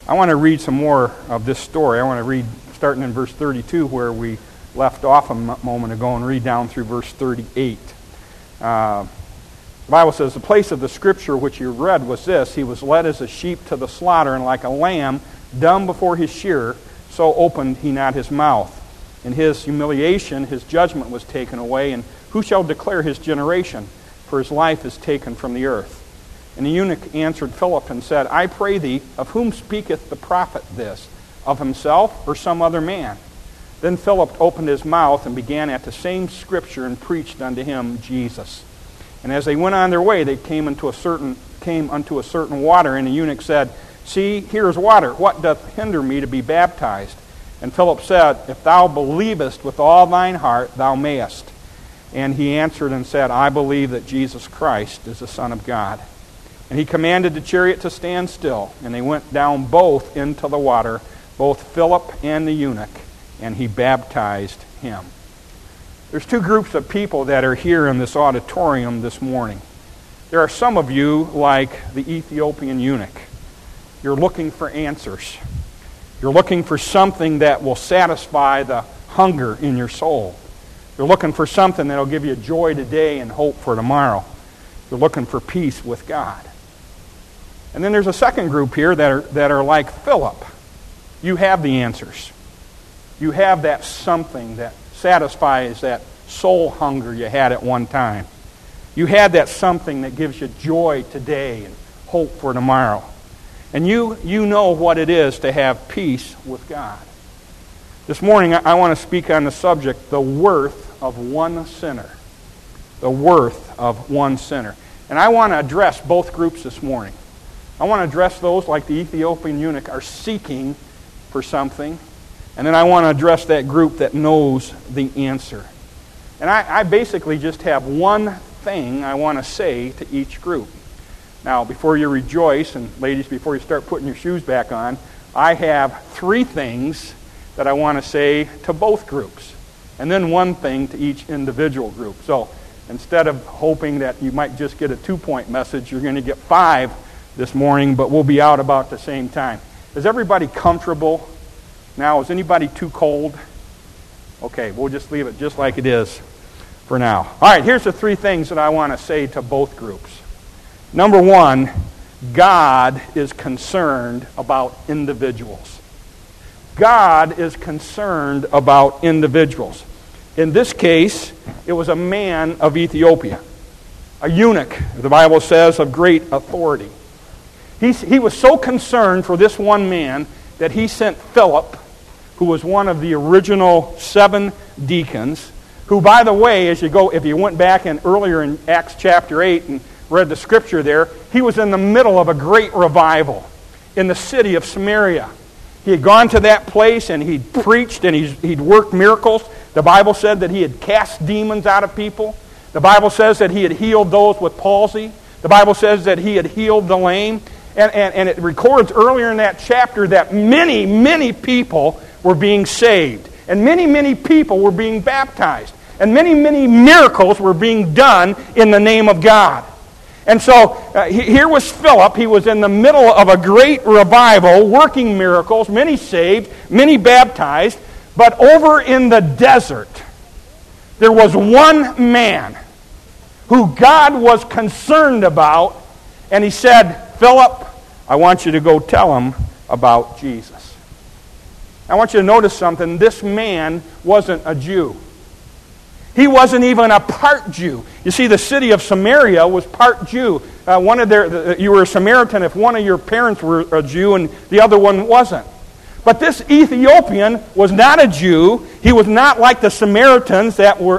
I want to read some more of this story. I want to read starting in verse 32 where we left off a moment ago and read down through verse 38. The Bible says, the place of the scripture which you read was this: he was led as a sheep to the slaughter, and like a lamb dumb before his shearer, so opened he not his mouth. In his humiliation his judgment was taken away, and who shall declare his generation? For his life is taken from the earth. And the eunuch answered Philip and said, I pray thee, of whom speaketh the prophet this? Of himself or some other man? Then Philip opened his mouth and began at the same scripture and preached unto him Jesus. And as they went on their way, they came unto a certain water, and the eunuch said, See, here is water. What doth hinder me to be baptized? And Philip said, If thou believest with all thine heart, thou mayest. And he answered and said, I believe that Jesus Christ is the Son of God. And he commanded the chariot to stand still, and they went down both into the water, both Philip and the eunuch, and he baptized him. There's two groups of people that are here in this auditorium this morning. There are some of you like the Ethiopian eunuch. You're looking for answers. You're looking for something that will satisfy the hunger in your soul. You're looking for something that will give you joy today and hope for tomorrow. You're looking for peace with God. And then there's a second group here that are like Philip. You have the answers. You have that something that satisfies that soul hunger you had at one time. You had that something that gives you joy today and hope for tomorrow. And you know what it is to have peace with God. This morning I want to speak on the subject, the worth of one sinner. The worth of one sinner. And I want to address both groups this morning. I want to address those like the Ethiopian eunuch are seeking for something. And then I want to address that group that knows the answer. And I basically just have one thing I want to say to each group. Now, before you rejoice, and ladies, before you start putting your shoes back on, I have three things that I want to say to both groups. And then one thing to each individual group. So instead of hoping that you might just get a 2-point message, you're going to get 5 this morning, but we'll be out about the same time. Is everybody comfortable now? Is anybody too cold? Okay, we'll just leave it just like it is for now. All right, here's the 3 things that I want to say to both groups. Number 1, God is concerned about individuals. God is concerned about individuals. In this case, it was a man of Ethiopia, a eunuch, the Bible says, of great authority. He was so concerned for this one man that he sent Philip, who was one of the original 7 deacons, who, by the way, if you went back earlier in Acts chapter 8 and read the scripture there, he was in the middle of a great revival in the city of Samaria. He had gone to that place and he'd preached and he'd worked miracles. The Bible said that he had cast demons out of people. The Bible says that he had healed those with palsy. The Bible says that he had healed the lame. And it records earlier in that chapter that many, many people were being saved. And many, many people were being baptized. And many, many miracles were being done in the name of God. And so here was Philip. He was in the middle of a great revival, working miracles, many saved, many baptized. But over in the desert, there was one man who God was concerned about. And he said, Philip, I want you to go tell him about Jesus. I want you to notice something. This man wasn't a Jew. He wasn't even a part Jew. You see, the city of Samaria was part Jew. You were a Samaritan if one of your parents were a Jew and the other one wasn't. But this Ethiopian was not a Jew. He was not like the Samaritans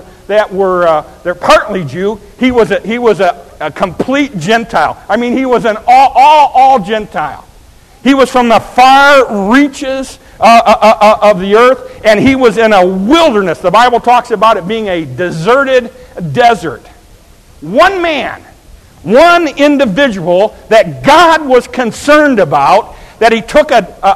they're partly Jew. He was a complete Gentile. I mean, he was an all Gentile. He was from the far reaches of the earth, and he was in a wilderness. The Bible talks about it being a deserted desert. One man, one individual that God was concerned about, that he took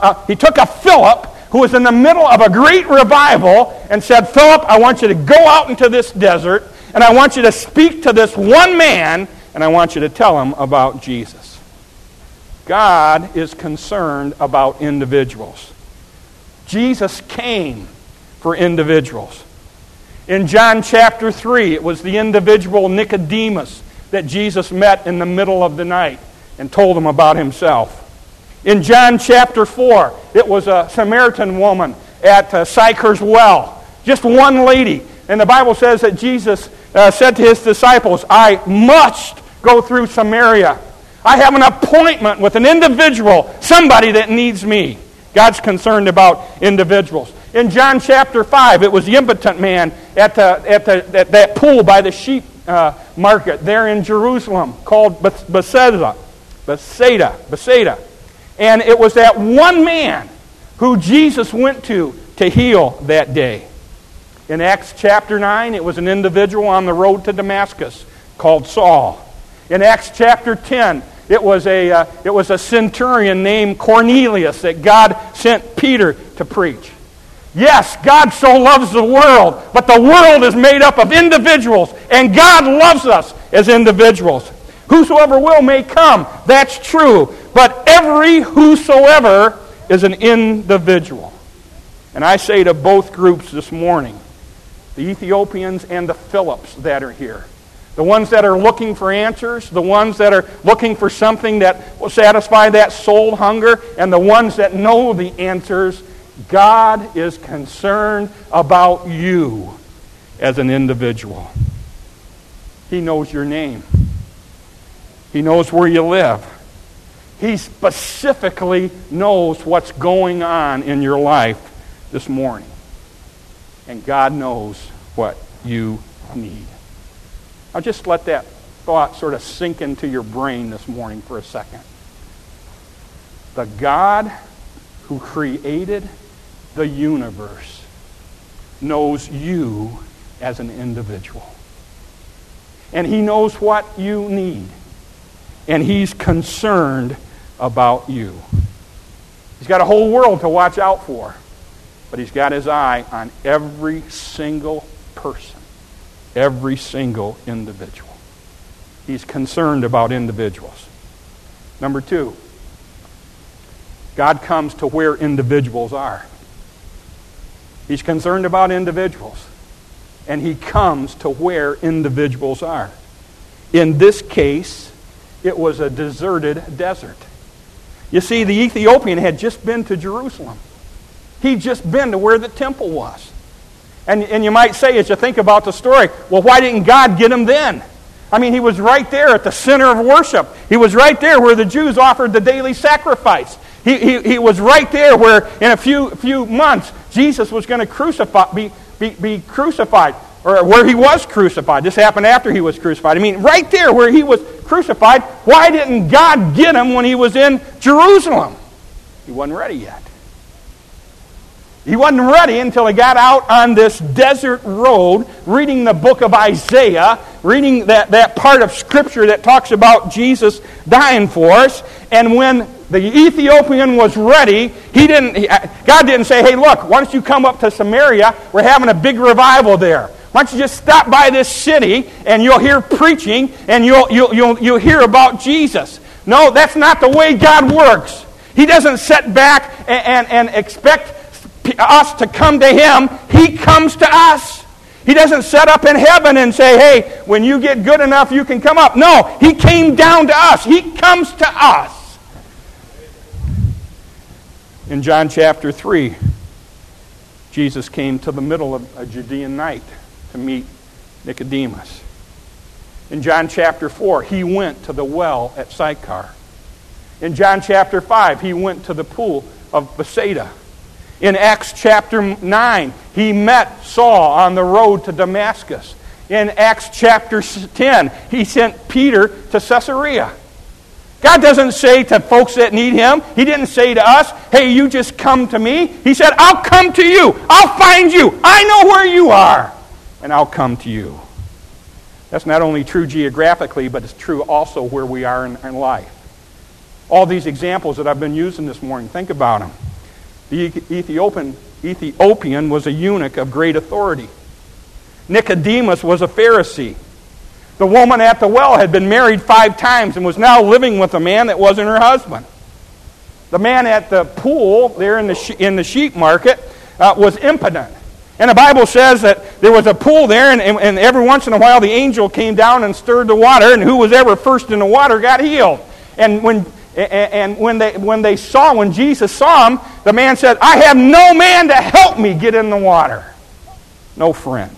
a Philip who was in the middle of a great revival and said, Philip, I want you to go out into this desert, and I want you to speak to this one man, and I want you to tell him about Jesus. God is concerned about individuals. Jesus came for individuals. In John chapter 3, it was the individual Nicodemus that Jesus met in the middle of the night and told him about himself. In John chapter 4, it was a Samaritan woman at Sychar's well. Just one lady. And the Bible says that Jesus said to his disciples, I must go through Samaria. I have an appointment with an individual, somebody that needs me. God's concerned about individuals. In John chapter 5, it was the impotent man at that pool by the sheep market there in Jerusalem called Bethsaida. And it was that one man who Jesus went to heal that day. In Acts chapter 9, it was an individual on the road to Damascus called Saul. In Acts chapter 10, it was a centurion named Cornelius that God sent Peter to preach. Yes, God so loves the world, but the world is made up of individuals, and God loves us as individuals. Whosoever will may come, that's true, but every whosoever is an individual. And I say to both groups this morning, the Ethiopians and the Philips that are here, the ones that are looking for answers, the ones that are looking for something that will satisfy that soul hunger, and the ones that know the answers, God is concerned about you as an individual. He knows your name. He knows where you live. He specifically knows what's going on in your life this morning. And God knows what you need. Now just let that thought sort of sink into your brain this morning for a second. The God who created the universe knows you as an individual. And He knows what you need. And He's concerned about you. He's got a whole world to watch out for. But He's got His eye on every single person. Every single individual. He's concerned about individuals. Number 2, God comes to where individuals are. He's concerned about individuals. And He comes to where individuals are. In this case, it was a deserted desert. You see, the Ethiopian had just been to Jerusalem. He'd just been to where the temple was. And you might say, as you think about the story, well, why didn't God get him then? I mean, he was right there at the center of worship. He was right there where the Jews offered the daily sacrifice. He was right there where in a few months Jesus was going to be crucified, or where He was crucified. This happened after He was crucified. I mean, right there where He was crucified, why didn't God get him when He was in Jerusalem? He wasn't ready yet. He wasn't ready until he got out on this desert road, reading the book of Isaiah, reading that part of Scripture that talks about Jesus dying for us. And when the Ethiopian was ready, God didn't say, hey, look, why don't you come up to Samaria? We're having a big revival there. Why don't you just stop by this city and you'll hear preaching and you'll hear about Jesus. No, that's not the way God works. He doesn't sit back and expect us to come to Him. He comes to us. He doesn't set up in heaven and say, hey, when you get good enough, you can come up. No, He came down to us. He comes to us. In John chapter 3, Jesus came to the middle of a Judean night to meet Nicodemus. In John chapter 4, He went to the well at Sychar. In John chapter 5, He went to the pool of Bethsaida. In Acts chapter 9, He met Saul on the road to Damascus. In Acts chapter 10, He sent Peter to Caesarea. God doesn't say to folks that need Him, He didn't say to us, hey, you just come to me. He said, I'll come to you. I'll find you. I know where you are. And I'll come to you. That's not only true geographically, but it's true also where we are in life. All these examples that I've been using this morning, think about them. The Ethiopian was a eunuch of great authority. Nicodemus was a Pharisee. The woman at the well had been married 5 times and was now living with a man that wasn't her husband. The man at the pool there in the sheep market was impotent. And the Bible says that there was a pool there, and every once in a while the angel came down and stirred the water, and who was ever first in the water got healed. And when Jesus saw him, the man said, I have no man to help me get in the water. No friends.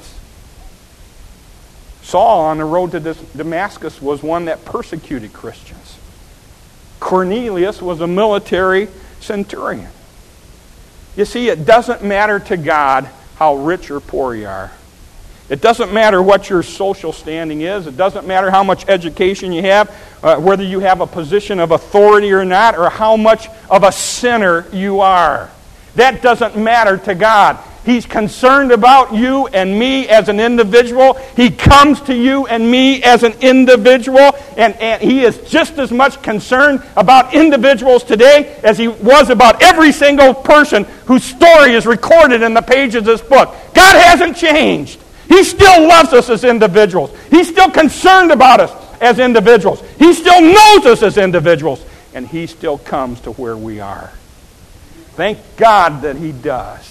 Saul on the road to Damascus was one that persecuted Christians. Cornelius was a military centurion. You see, it doesn't matter to God how rich or poor you are. It doesn't matter what your social standing is. It doesn't matter how much education you have, whether you have a position of authority or not, or how much of a sinner you are. That doesn't matter to God. He's concerned about you and me as an individual. He comes to you and me as an individual, and He is just as much concerned about individuals today as He was about every single person whose story is recorded in the pages of this book. God hasn't changed. He still loves us as individuals. He's still concerned about us as individuals. He still knows us as individuals, and He still comes to where we are. Thank God that He does.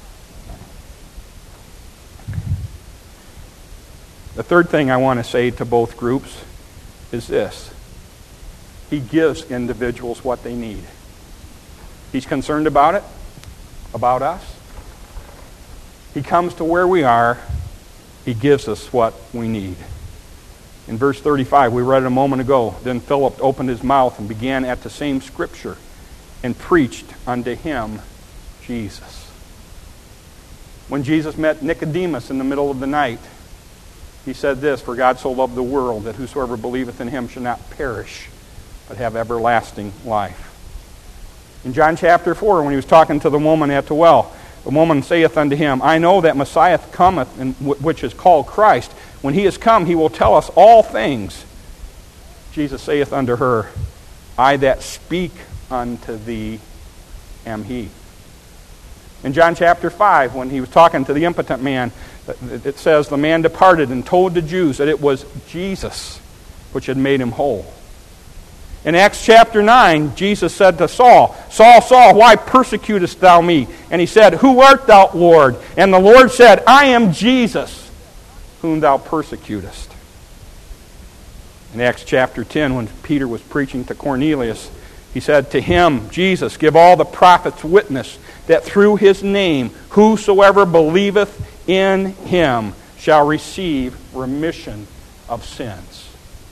The third thing I want to say to both groups is this. He gives individuals what they need. He's concerned about it, about us. He comes to where we are. He gives us what we need. In verse 35, we read it a moment ago, then Philip opened his mouth and began at the same scripture and preached unto him Jesus. When Jesus met Nicodemus in the middle of the night, He said this, for God so loved the world that whosoever believeth in Him shall not perish, but have everlasting life. In John chapter 4, when He was talking to the woman at the well, the woman saith unto Him, I know that Messiah cometh, which is called Christ. When He is come, He will tell us all things. Jesus saith unto her, I that speak unto thee am He. In John chapter 5, when He was talking to the impotent man, it says, the man departed and told the Jews that it was Jesus which had made him whole. In Acts chapter 9, Jesus said to Saul, Saul, Saul, why persecutest thou me? And he said, who art thou, Lord? And the Lord said, I am Jesus, whom thou persecutest. In Acts chapter 10, when Peter was preaching to Cornelius, he said to him, Jesus, give all the prophets witness that through His name whosoever believeth in Him shall receive remission of sins.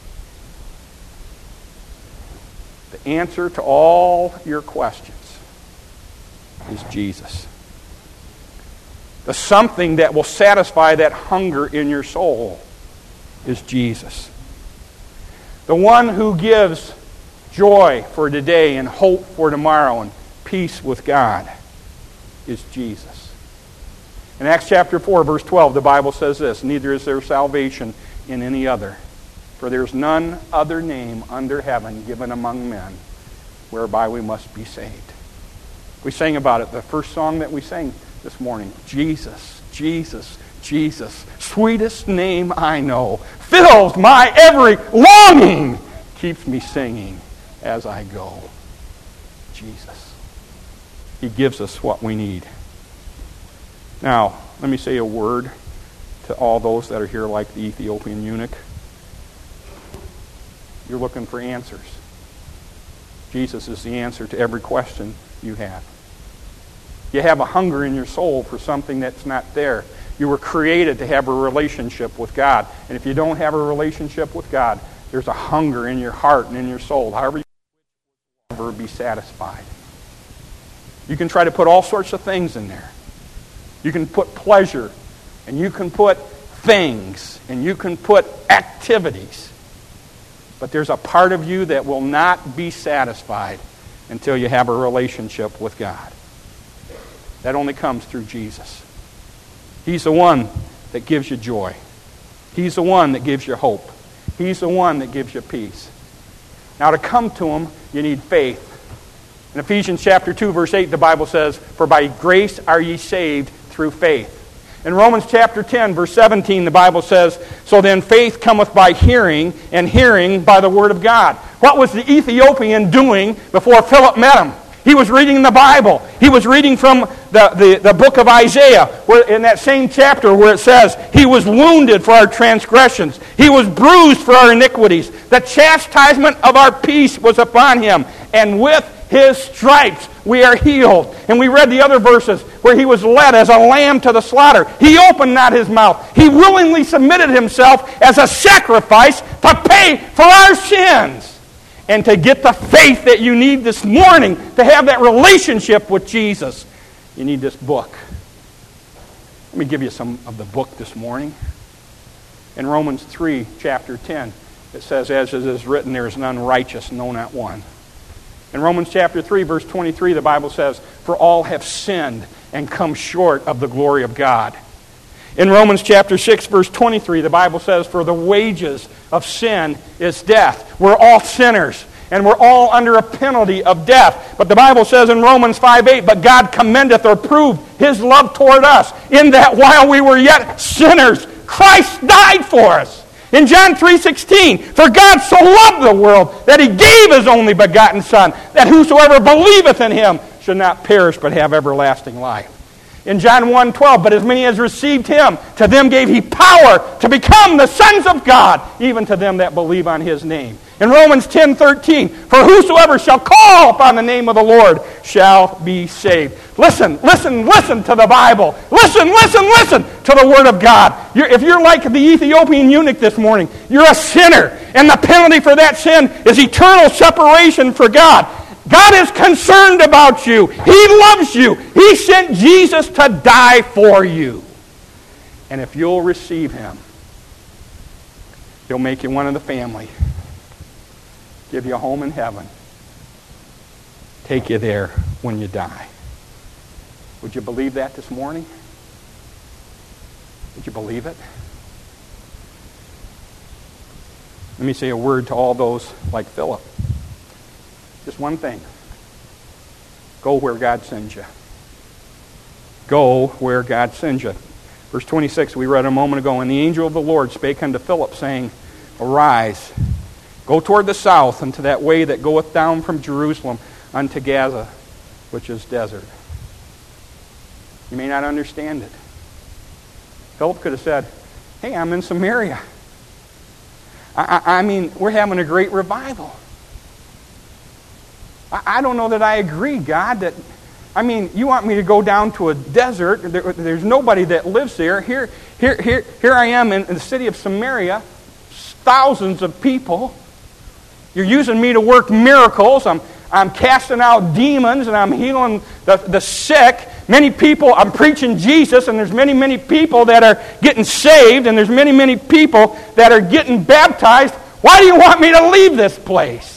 The answer to all your questions is Jesus. The something that will satisfy that hunger in your soul is Jesus. The one who gives joy for today and hope for tomorrow and peace with God is Jesus. In Acts chapter 4, verse 12, the Bible says this, neither is there salvation in any other, for there is none other name under heaven given among men whereby we must be saved. We sang about it, the first song that we sang this morning. Jesus, Jesus, Jesus, sweetest name I know, fills my every longing, keeps me singing as I go. Jesus. He gives us what we need. Now, let me say a word to all those that are here like the Ethiopian eunuch. You're looking for answers. Jesus is the answer to every question you have. You have a hunger in your soul for something that's not there. You were created to have a relationship with God. And if you don't have a relationship with God, there's a hunger in your heart and in your soul. However, you will never be satisfied. You can try to put all sorts of things in there. You can put pleasure, and you can put things, and you can put activities. But there's a part of you that will not be satisfied until you have a relationship with God. That only comes through Jesus. He's the one that gives you joy. He's the one that gives you hope. He's the one that gives you peace. Now, to come to Him, you need faith. In Ephesians chapter 2, verse 8, the Bible says, for by grace are ye saved through faith. In Romans chapter 10, verse 17, the Bible says, so then faith cometh by hearing, and hearing by the word of God. What was the Ethiopian doing before Philip met him? He was reading the Bible. He was reading from the book of Isaiah, where in that same chapter where it says, He was wounded for our transgressions. He was bruised for our iniquities. The chastisement of our peace was upon Him. And with His stripes we are healed. And we read the other verses where He was led as a lamb to the slaughter. He opened not His mouth. He willingly submitted Himself as a sacrifice to pay for our sins. And to get the faith that you need this morning to have that relationship with Jesus, you need this book. Let me give you some of the book this morning. In Romans 3, chapter 10, it says, as it is written, there is none righteous, no, not one. In Romans chapter 3, verse 23, the Bible says, for all have sinned and come short of the glory of God. In Romans chapter 6, verse 23, the Bible says, for the wages of sin is death. We're all sinners, and we're all under a penalty of death. But the Bible says in Romans 5:8, but God commendeth or proved His love toward us, in that while we were yet sinners, Christ died for us. In John 3:16, for God so loved the world that He gave His only begotten Son, that whosoever believeth in Him should not perish but have everlasting life. In John 1:12, but as many as received Him, to them gave He power to become the sons of God, even to them that believe on His name. In Romans 10:13, for whosoever shall call upon the name of the Lord shall be saved. Listen to the Bible. Listen to the Word of God. If you're like the Ethiopian eunuch this morning, you're a sinner, and the penalty for that sin is eternal separation for God. God is concerned about you. He loves you. He sent Jesus to die for you. And if you'll receive Him, He'll make you one of the family. Give you a home in heaven. Take you there when you die. Would you believe that this morning? Would you believe it? Let me say a word to all those like Philip. Just one thing. Go where God sends you. Go where God sends you. Verse 26, we read a moment ago, and the angel of the Lord spake unto Philip, saying, arise, go toward the south, unto that way that goeth down from Jerusalem unto Gaza, which is desert. You may not understand it. Philip could have said, hey, I'm in Samaria. I mean, we're having a great revival. I don't know that I agree, God, that, I mean, you want me to go down to a desert. There's nobody that lives there. Here I am in the city of Samaria, thousands of people. You're using me to work miracles. I'm casting out demons, and I'm healing the sick. Many people, I'm preaching Jesus, and there's many people that are getting saved, and there's many people that are getting baptized. Why do you want me to leave this place?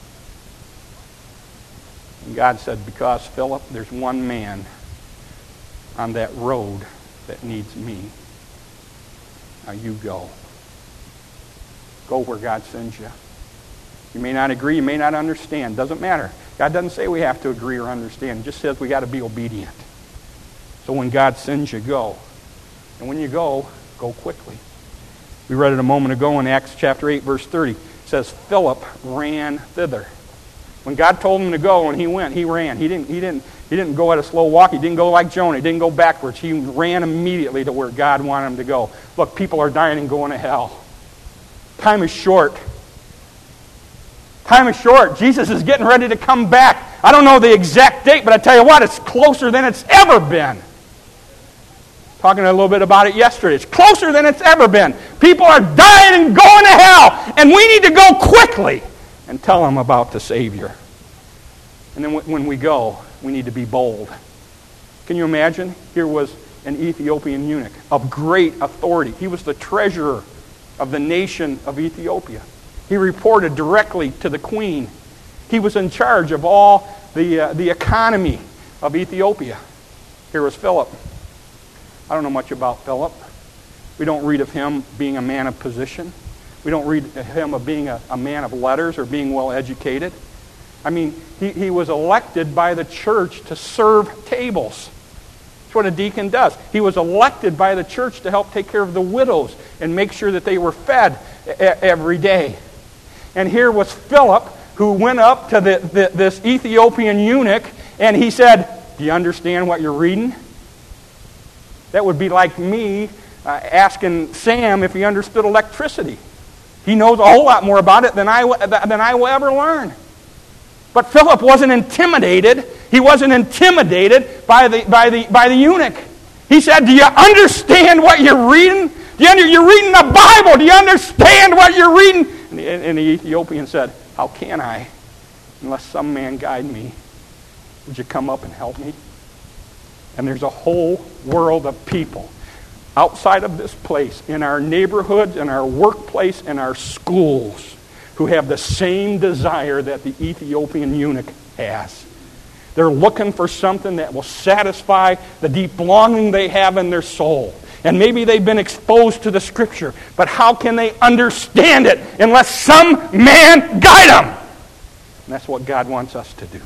And God said, because, Philip, there's one man on that road that needs me. Now you go. Go where God sends you. You may not agree, you may not understand. Doesn't matter. God doesn't say we have to agree or understand. He just says we got to be obedient. So when God sends you, go. And when you go quickly. We read it a moment ago in Acts chapter 8, verse 30. It says, Philip ran thither. When God told him to go and he went, he ran. He didn't go at a slow walk. He didn't go like Jonah. He didn't go backwards. He ran immediately to where God wanted him to go. Look, people are dying and going to hell. Time is short. Time is short. Jesus is getting ready to come back. I don't know the exact date, but I tell you what, it's closer than it's ever been. Talking a little bit about it yesterday. It's closer than it's ever been. People are dying and going to hell, and we need to go quickly and tell them about the Savior. And then when we go, we need to be bold. Can you imagine? Here was an Ethiopian eunuch of great authority. He was the treasurer of the nation of Ethiopia. He reported directly to the queen. He was in charge of all the economy of Ethiopia. Here was Philip. I don't know much about Philip. We don't read of him being a man of position. We don't read of him of being a man of letters or being well educated. I mean, he was elected by the church to serve tables. That's what a deacon does. He was elected by the church to help take care of the widows and make sure that they were fed every day. And here was Philip, who went up to this Ethiopian eunuch, And he said, do you understand what you're reading? That would be like me asking Sam if he understood electricity. He knows a whole lot more about it than I will ever learn. But Philip wasn't intimidated. He wasn't intimidated by the eunuch. He said, do you understand what you're reading? You're reading the Bible. Do you understand what you're reading? And the Ethiopian said, how can I, unless some man guide me? Would you come up and help me? And there's a whole world of people outside of this place, in our neighborhoods, in our workplace, in our schools, who have the same desire that the Ethiopian eunuch has. They're looking for something that will satisfy the deep longing they have in their soul. And maybe they've been exposed to the Scripture, but how can they understand it unless some man guide them? And that's what God wants us to do.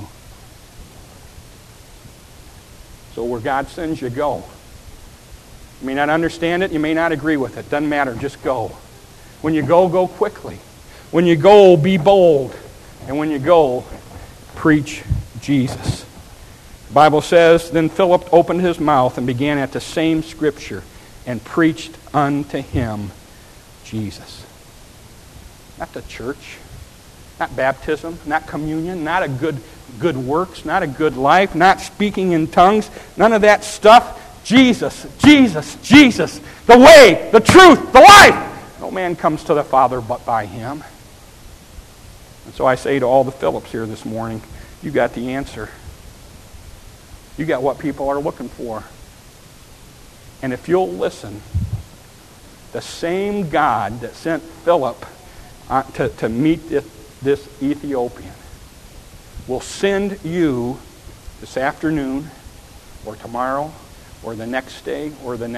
So where God sends you, go. You may not understand it, you may not agree with it. Doesn't matter, just go. When you go quickly. When you go, be bold. And when you go, preach Jesus. The Bible says, then Philip opened his mouth and began at the same Scripture and preached unto him Jesus. Not the church, not baptism, not communion, not a good works, not a good life, not speaking in tongues, none of that stuff. Jesus, Jesus, Jesus, the way, the truth, the life. No man comes to the Father but by him. And so I say to all the Philips here this morning, you got the answer. You got what people are looking for. And if you'll listen, the same God that sent Philip to meet this Ethiopian will send you this afternoon or tomorrow or the next day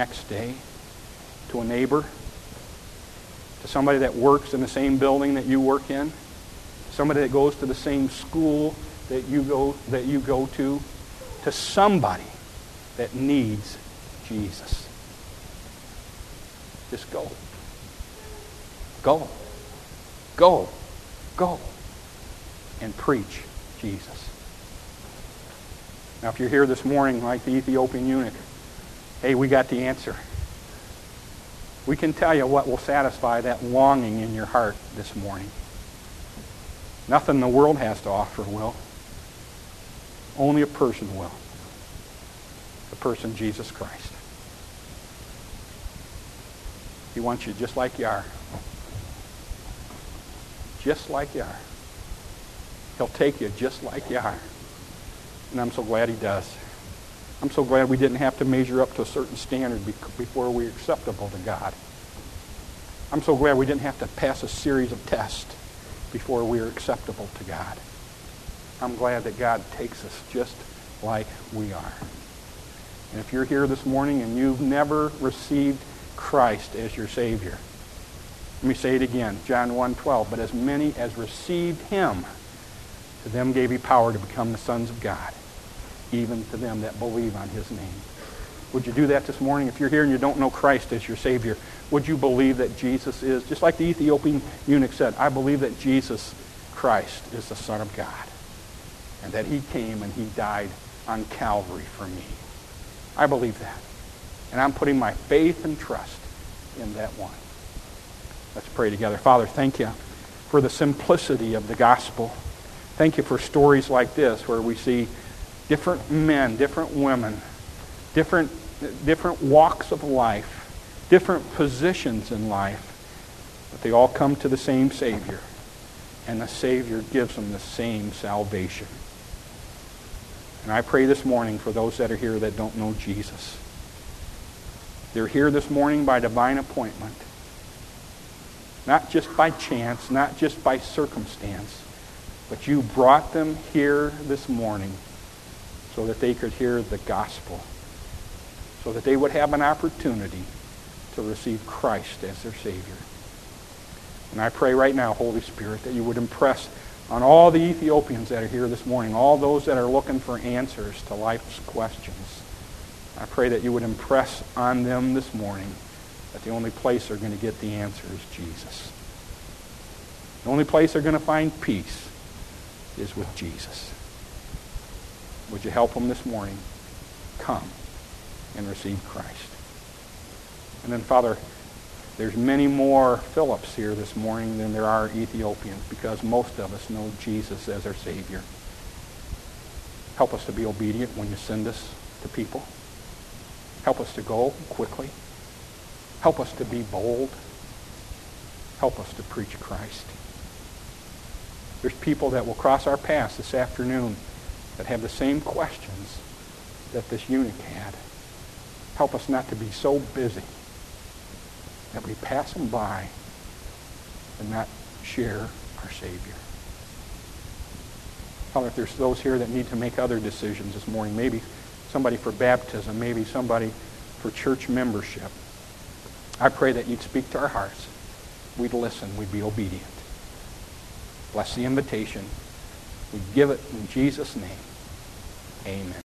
to a neighbor, to somebody that works in the same building that you work in, somebody that goes to the same school that you go to somebody that needs Jesus. Just go. Go. Go. Go. And preach Jesus. Now, if you're here this morning like the Ethiopian eunuch, hey, we got the answer. We can tell you what will satisfy that longing in your heart this morning. Nothing the world has to offer will. Only a person will. The person Jesus Christ. He wants you just like you are. Just like you are. He'll take you just like you are. And I'm so glad he does. I'm so glad we didn't have to measure up to a certain standard before we were acceptable to God. I'm so glad we didn't have to pass a series of tests before we were acceptable to God. I'm glad that God takes us just like we are. And if you're here this morning and you've never received Christ as your Savior, let me say it again, John 1:12, but as many as received him, to them gave he power to become the sons of God, even to them that believe on his name. Would you do that this morning? If you're here and you don't know Christ as your Savior, would you believe that Jesus is, just like the Ethiopian eunuch said, I believe that Jesus Christ is the Son of God, and that he came and he died on Calvary for me. I believe that. And I'm putting my faith and trust in that one. Let's pray together. Father, thank you for the simplicity of the gospel. Thank you for stories like this where we see different men, different women, different walks of life, different positions in life, but they all come to the same Savior, and the Savior gives them the same salvation. And I pray this morning for those that are here that don't know Jesus. They're here this morning by divine appointment, not just by chance, not just by circumstance, but you brought them here this morning so that they could hear the gospel, so that they would have an opportunity to receive Christ as their Savior. And I pray right now, Holy Spirit, that you would impress on all the Ethiopians that are here this morning, all those that are looking for answers to life's questions. I pray that you would impress on them this morning that the only place they're going to get the answer is Jesus. The only place they're going to find peace is with Jesus. Would you help them this morning come and receive Christ? And then, Father, there's many more Philips here this morning than there are Ethiopians, because most of us know Jesus as our Savior. Help us to be obedient when you send us to people. Help us to go quickly. Help us to be bold. Help us to preach Christ. There's people that will cross our paths this afternoon that have the same questions that this eunuch had. Help us not to be so busy that we pass them by and not share our Savior. Father, if there's those here that need to make other decisions this morning, maybe somebody for baptism, maybe somebody for church membership, I pray that you'd speak to our hearts. We'd listen. We'd be obedient. Bless the invitation. We give it in Jesus' name. Amen.